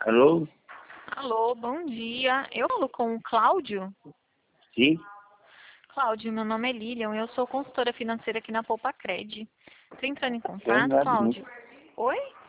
Alô? Alô, bom dia. Eu falo com o Cláudio? Sim? Cláudio, meu nome é Lilian e eu sou consultora financeira aqui na Poupa Cred. Tô entrando em Quero contato, nada muito. Cláudio. Oi?